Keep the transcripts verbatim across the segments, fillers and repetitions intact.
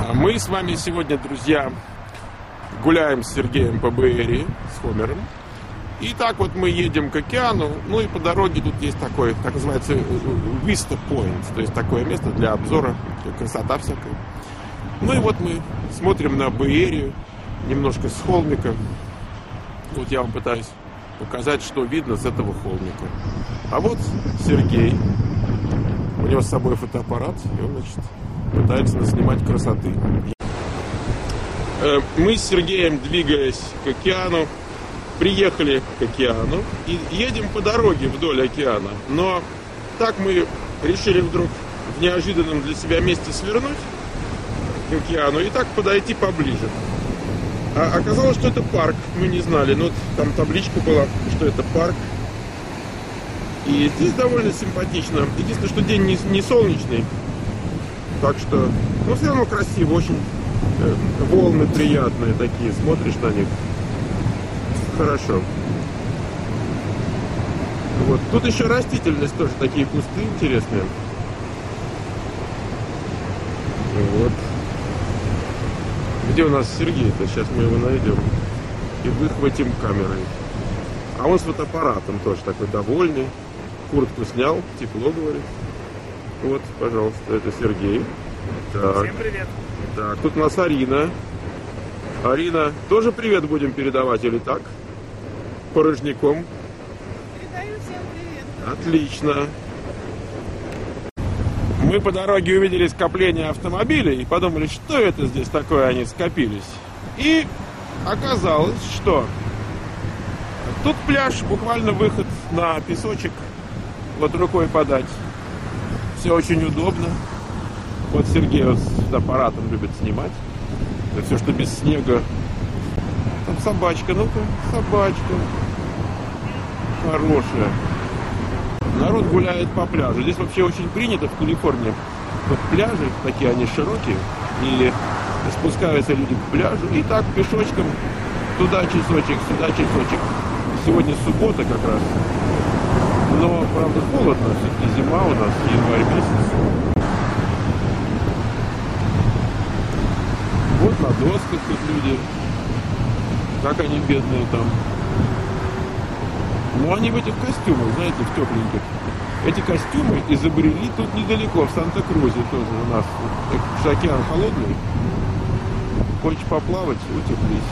Мы с вами сегодня, друзья, гуляем с Сергеем по Бэйэрии, с Хомером. И так вот мы едем к океану, ну и по дороге тут есть такой, так называется, Vista Point, то есть такое место для обзора, красота всякая. Ну и вот мы смотрим на Бэйэрию, немножко с холмика. Вот я вам пытаюсь показать, что видно с этого холмика. А вот Сергей, у него с собой фотоаппарат, и он, значит, пытается снимать красоты. Мы с Сергеем, двигаясь к океану, приехали к океану и едем по дороге вдоль океана. Но так мы решили вдруг в неожиданном для себя месте свернуть к океану и так подойти поближе. А оказалось, что это парк, мы не знали, но там табличка была, что это парк. И здесь довольно симпатично. Единственное, что день не, не солнечный, так что, ну, все равно красиво, очень э, волны приятные такие, смотришь на них, хорошо. Вот, тут еще растительность тоже, такие кусты интересные. Вот. Где у нас Сергей-то? Сейчас мы его найдем и выхватим камерой. А он с фотоаппаратом тоже такой довольный. Куртку снял, тепло, говорит. Вот, пожалуйста, это Сергей. Так. Всем привет. Так, тут у нас Арина. Арина, тоже привет будем передавать или так? Порожняком. Передаю всем привет. Отлично. Мы по дороге увидели скопление автомобилей и подумали, что это здесь такое, они скопились. И оказалось, что тут пляж, буквально выход на песочек, вот рукой подать. Все очень удобно. Вот Сергей вот с аппаратом любит снимать. Это все, что без снега. Там собачка, ну-ка, собачка. Хорошая. Народ гуляет по пляжу. Здесь вообще очень принято в Калифорнии. Вот пляжи, такие они широкие. И спускаются люди к пляжу. И так пешочком туда часочек, сюда часочек. Сегодня суббота как раз. Но, правда, холодно. Все-таки зима у нас, январь месяц. Вот на досках тут люди. Как они бедные там. Ну, они в этих костюмах, знаете, в тепленьких. Эти костюмы изобрели тут недалеко, в Санта-Крузе тоже у нас. Потому что океан холодный. Хочешь поплавать, утеплись.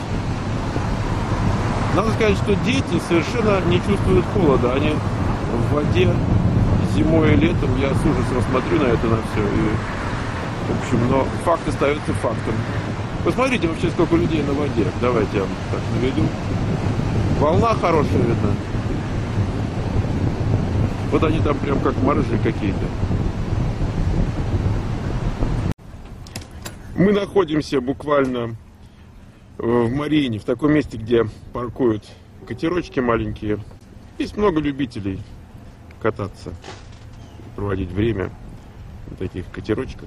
Надо сказать, что дети совершенно не чувствуют холода. Они в воде зимой и летом. Я с ужасом смотрю на это, на все. И, в общем, но факт остается фактом. Посмотрите вообще, сколько людей на воде. Давайте я вам так наведу. Волна хорошая видна. Вот они там прям как моржи какие-то. Мы находимся буквально в Марине, в таком месте, где паркуют катерочки маленькие. Есть много любителей кататься, проводить время на таких катерочках.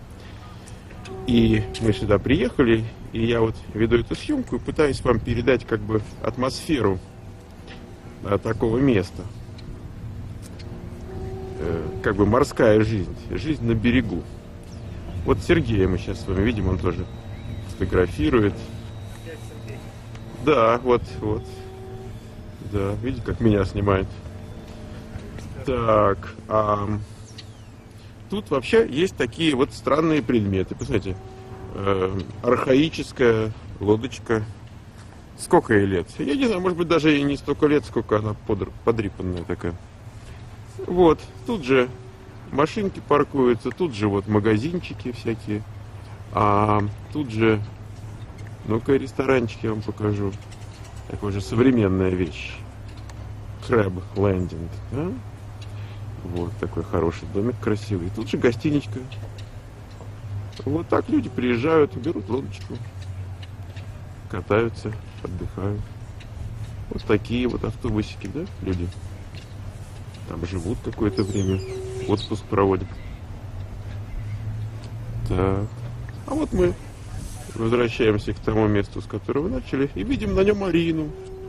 И мы сюда приехали, и я вот веду эту съемку и пытаюсь вам передать как бы атмосферу, да, такого места. Э, как бы морская жизнь, жизнь на берегу. Вот Сергея мы сейчас с вами видим, он тоже фотографирует. Да, вот, вот. Да, видите, как меня снимает. Так, а... тут вообще есть такие вот странные предметы. Посмотрите, э, архаическая лодочка. Сколько ей лет? Я не знаю, может быть, даже и не столько лет, сколько она подр- подрипанная такая. Вот, тут же машинки паркуются, тут же вот магазинчики всякие. А тут же, ну-ка, ресторанчик я вам покажу. Такая же современная вещь. Crab Landing, да? Вот такой хороший домик, красивый. Тут же гостиничка. Вот так люди приезжают, берут лодочку, катаются, отдыхают. Вот такие вот автобусики, да, люди. Там живут какое-то время, отпуск проводят. Так. А вот мы возвращаемся к тому месту, с которого начали, и видим на нем Арину.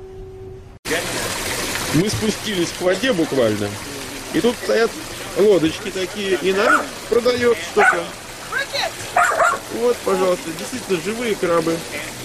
Мы спустились к воде буквально. И тут стоят лодочки такие, и народ продает что-то. Вот, пожалуйста, действительно живые крабы.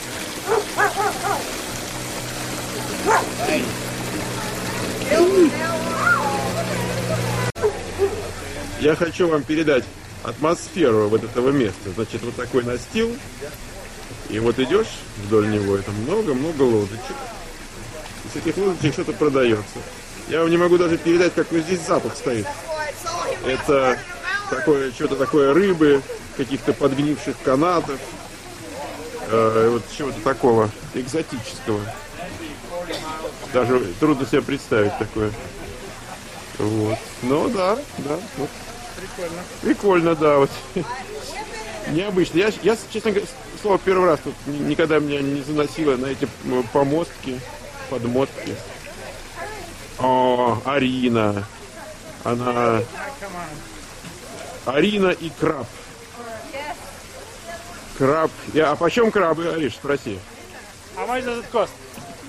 Я хочу вам передать атмосферу вот этого места. Значит, вот такой настил. И вот идешь вдоль него, это много-много лодочек. И с этих лодочек что-то продается. Я вам не могу даже передать, какой здесь запах стоит. Это такое, что-то такое рыбы, каких-то подгнивших канатов. Э, вот чего-то такого экзотического. Даже трудно себе представить такое. Вот. Ну да, да. Вот. Прикольно. Прикольно, да. Вот. Необычно. Я, я, честно говоря, слово первый раз тут никогда меня не заносило на эти помостки, подмостки. О, Арина. Она... Арина и краб. Краб. Я, а почем крабы, Ариш, спроси? How much does it cost?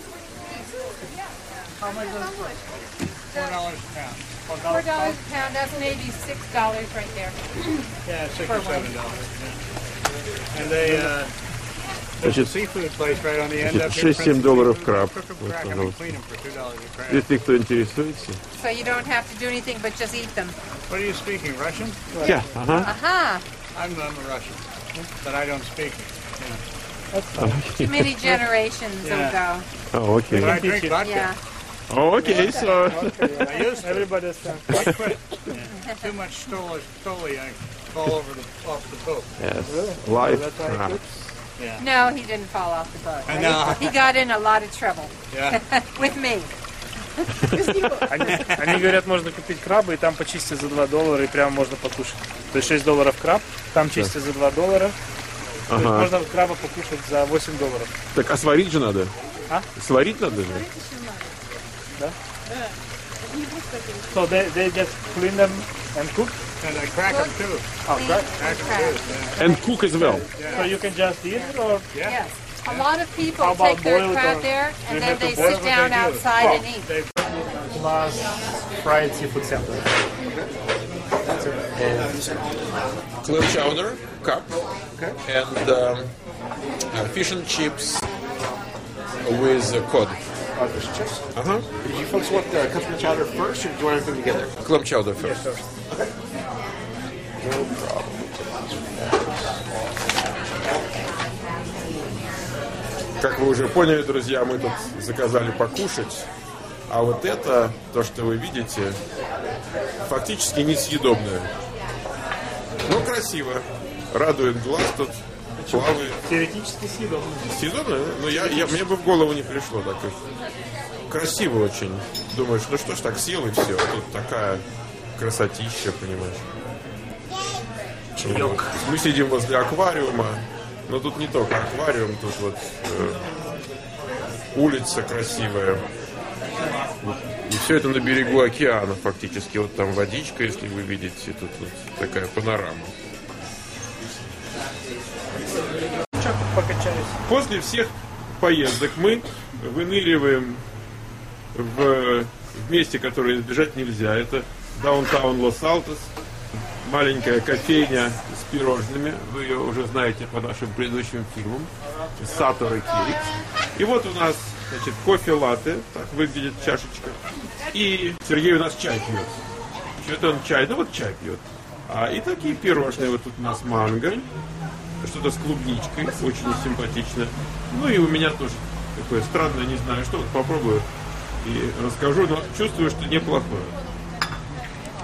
How much does it cost? Four dollars a pound. Four Four dollars a pound, that's maybe six dollars right there. Yeah, six or seven dollars. Yeah. And they, uh, there's a Значит, seafood place right on the end up here. шесть-семь долларов краб. Cook them, Вот, crack them, and пожалуйста. clean them for two dollars a crab. Если кто интересуется. So you don't have to do anything but just eat them. What are you speaking, Russian? Я, ага. Aha! I'm, I'm a Russian, but I don't speak it. Too many generations Yeah. ago. Oh, okay. But I drink vodka. Yeah. Oh, okay, so... I used to. Everybody understands. I quit. Yeah. Too much stoli, stoli, I fall over the, off the boat. Yes, Really? live That's why it crabs. Yeah. No, he didn't fall off the boat. I know. He got in a lot of trouble Yeah. with me. Они, они говорят, можно купить крабы, и там почистить за два доллара, и прямо можно покушать. То есть шесть долларов краб, там чистят за два доллара. То есть Ага. можно краба покушать за восемь долларов. Так, а сварить же надо? А? Сварить надо же? So they, they just clean them and cook. And I crack them too. Oh, right. Crack them too. Yeah. And cook as well. So you can just eat it, or Yes. A lot of people How about take their boiled crab or- there you and then have to they boil sit what down they do. outside and eat. They, plus fried seafood center. Clam chowder, cup, and um, uh, fish and chips with uh, cod. Uh-huh. Did you folks want the custom chowder first, or do you want everything together? Clam chowder first. Как вы уже поняли, друзья, мы тут заказали покушать. А вот это, то, что вы видите, фактически несъедобное. Но красиво. Радует глаз, тут плавает. Теоретически съедобно. Съедобно? Ну, я, я, мне бы в голову не пришло так. Красиво очень. Думаешь, ну что ж, так съел и все. Тут такая красотища, понимаешь. Вот. Мы сидим возле аквариума. Но тут не только аквариум, тут вот э, улица красивая. И все это на берегу океана фактически. Вот там водичка, если вы видите. Тут вот такая панорама. Покачались. После всех поездок мы выныриваем в, в месте, которое избежать нельзя. Это даунтаун Лос-Алтос. Маленькая кофейня с пирожными. Вы ее уже знаете по нашим предыдущим фильмам. Сатор и Кирикс. И вот у нас, значит, кофе-латте. Так выглядит чашечка. И Сергей у нас чай пьет. Что-то он чай, ну вот чай пьет. А, и такие пирожные. Вот тут у нас манго. Что-то с клубничкой. Очень симпатично. Ну и у меня тоже такое странное, не знаю что. Вот попробую и расскажу. Но чувствую, что неплохое.